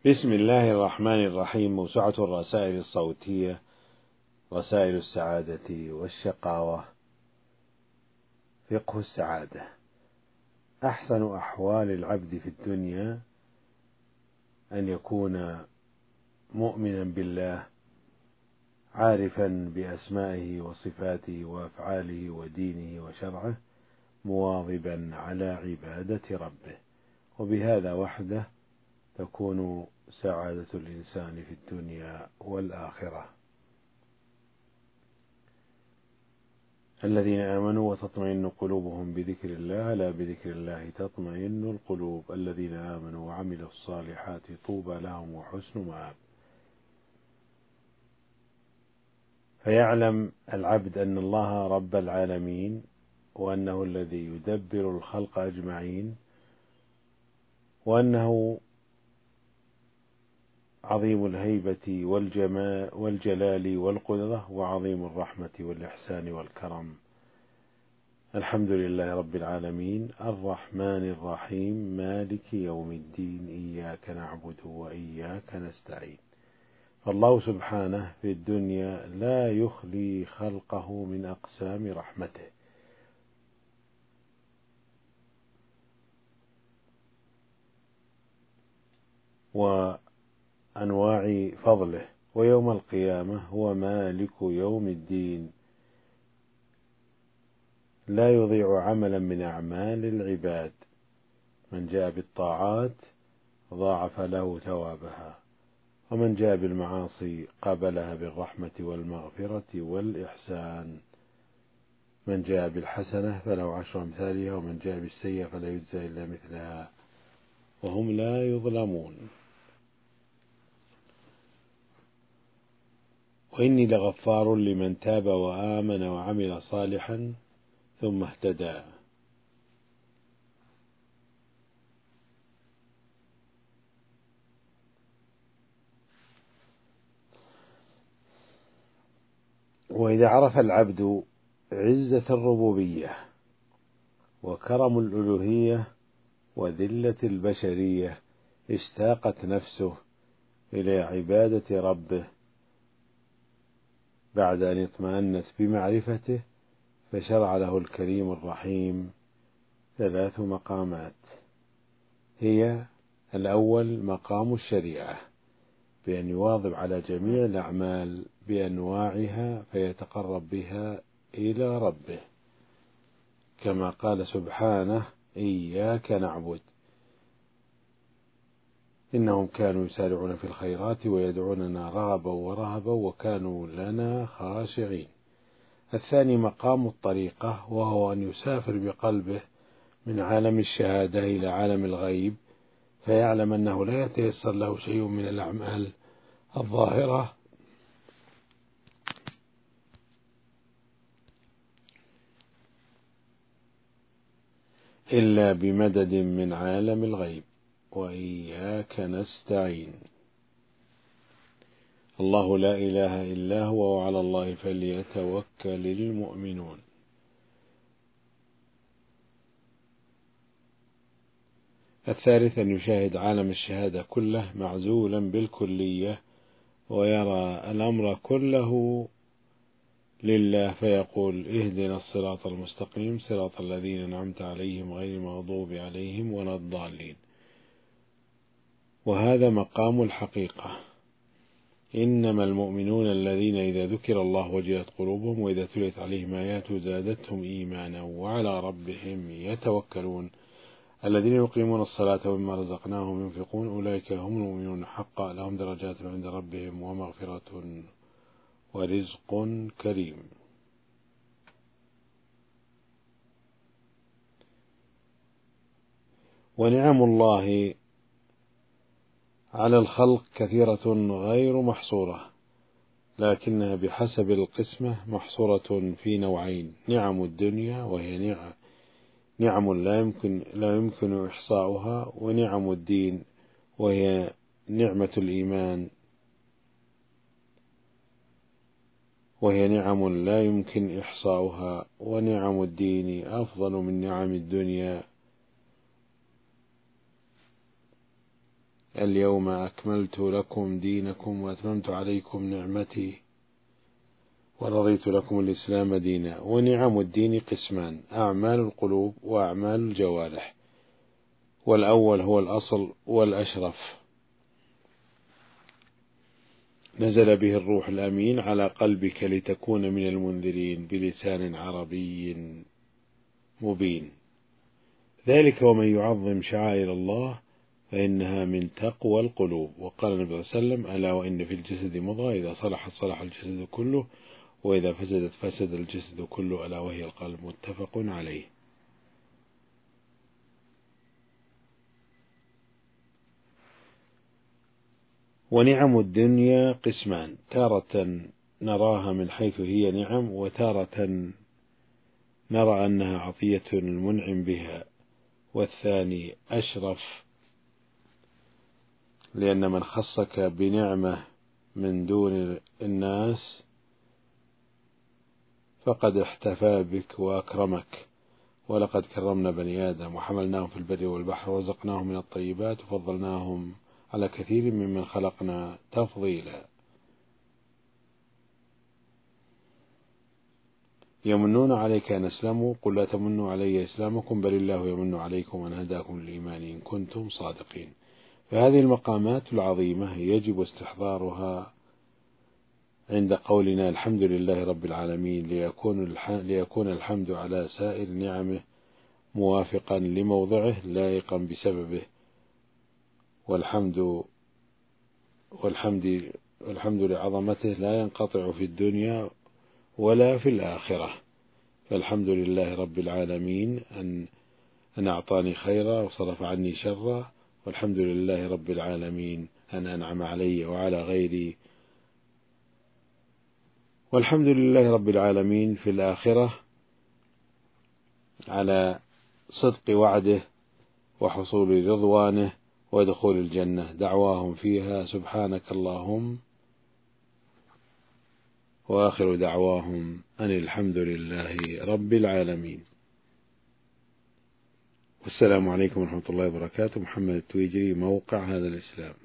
بسم الله الرحمن الرحيم. موسوعة الرسائل الصوتية، رسائل السعادة والشقاوة، فقه السعادة. أحسن أحوال العبد في الدنيا أن يكون مؤمنا بالله، عارفا بأسمائه وصفاته وأفعاله ودينه وشرعه، مواظبا على عبادة ربه، وبهذا وحده تكون سعادة الإنسان في الدنيا والآخرة. الذين آمنوا وتطمئن قلوبهم بذكر الله، لا بذكر الله تطمئن القلوب. الذين آمنوا وعملوا الصالحات طوبى لهم وحسن مآب. فيعلم العبد أن الله رب العالمين، وأنه الذي يدبر الخلق أجمعين، وأنه عظيم الهيبة والجلال والقدرة، وعظيم الرحمة والإحسان والكرم. الحمد لله رب العالمين، الرحمن الرحيم، مالك يوم الدين، إياك نعبد وإياك نستعين. فالله سبحانه في الدنيا لا يخلي خلقه من أقسام رحمته وأنواع فضله، ويوم القيامة هو مالك يوم الدين، لا يضيع عملا من أعمال العباد. من جاء بالطاعات ضاعف له ثوابها، ومن جاء بالمعاصي قابلها بالرحمة والمغفرة والإحسان. من جاء بالحسنة فله 10 أمثالها، ومن جاء بالسيئة فلا يجزى إلا مثلها وهم لا يظلمون. وإني لغفار لمن تاب وآمن وعمل صالحا ثم اهتدى. وإذا عرف العبد عزة الربوبية وكرم الألوهية وذلة البشرية، اشتاقت نفسه إلى عبادة ربه بعد أن اطمأنت بمعرفته، فشرع له الكريم الرحيم 3 مقامات. هي: الأول مقام الشريعة، بأن يواظب على جميع الأعمال بأنواعها فيتقرب بها إلى ربه، كما قال سبحانه: إياك نعبد، إنهم كانوا يسارعون في الخيرات ويدعوننا رغبا ورهبا وكانوا لنا خاشعين. الثاني مقام الطريقة، وهو أن يسافر بقلبه من عالم الشهادة إلى عالم الغيب، فيعلم أنه لا يتيسر له شيء من الأعمال الظاهرة إلا بمدد من عالم الغيب. وإياك نستعين. الله لا إله إلا هو، وعلى الله فليتوكل المؤمنون. الثالث أن يشاهد عالم الشهادة كله معزولا بالكلية، ويرى الأمر كله لله، فيقول: اهدنا الصراط المستقيم، صراط الذين أنعمت عليهم غير المغضوب عليهم ولا الضالين. وهذا مقام الحقيقة. إنما المؤمنون الذين إذا ذكر الله وجلت قلوبهم وإذا تليت عليهم آياته زادتهم إيمانا وعلى ربهم يتوكلون الذين يقيمون الصلاة ومما رزقناهم ينفقون أولئك هم المؤمنون حقا، لهم درجات عند ربهم ومغفرة ورزق كريم. ونعم الله على الخلق كثيرة غير محصورة، لكنها بحسب القسمة محصورة في نوعين: نعم الدنيا وهي نعم لا يمكن إحصاؤها، ونعم الدين وهي نعمة الإيمان، وهي نعم لا يمكن إحصاؤها. ونعم الدين أفضل من نعم الدنيا، اليوم أكملت لكم دينكم وأتممت عليكم نعمتي ورضيت لكم الإسلام دينا. ونعم الدين قسمان: أعمال القلوب وأعمال الجوارح، والأول هو الأصل والأشرف، نزل به الروح الأمين على قلبك لتكون من المنذرين بلسان عربي مبين. ذلك ومن يعظم شعائر الله فإنها من تقوى القلوب. وقال النبي صلى الله عليه وسلم: ألا وإن في الجسد مضغة إذا صلحت صلح الجسد كله وإذا فسدت فسد الجسد كله ألا وهي القلب. متفق عليه. ونعم الدنيا قسمان: تارة نراها من حيث هي نعم، وتارة نرى أنها عطية المنعم بها، والثاني أشرف، لأن من خصك بنعمة من دون الناس فقد احتفى بك وأكرمك. ولقد كرمنا بني آدم وحملناهم في البر والبحر ورزقناهم من الطيبات وفضلناهم على كثير ممن خلقنا تفضيلا. يمنون عليك أن أسلموا قل لا تمنوا علي إسلامكم بل الله يمن عليكم أن هداكم للإيمان إن كنتم صادقين. فهذه المقامات العظيمة يجب استحضارها عند قولنا الحمد لله رب العالمين، ليكون الحمد على سائر نعمه موافقا لموضعه لائقا بسببه. والحمد لعظمته لا ينقطع في الدنيا ولا في الآخرة. فالحمد لله رب العالمين أن أعطاني خيرا وصرف عني شرا، والحمد لله رب العالمين أن أنعم علي وعلى غيري، والحمد لله رب العالمين في الآخرة على صدق وعده وحصول رضوانه ودخول الجنة. دعواهم فيها سبحانك اللهم، وآخر دعواهم أن الحمد لله رب العالمين. والسلام عليكم ورحمة الله وبركاته. محمد التويجري، موقع هذا الإسلام.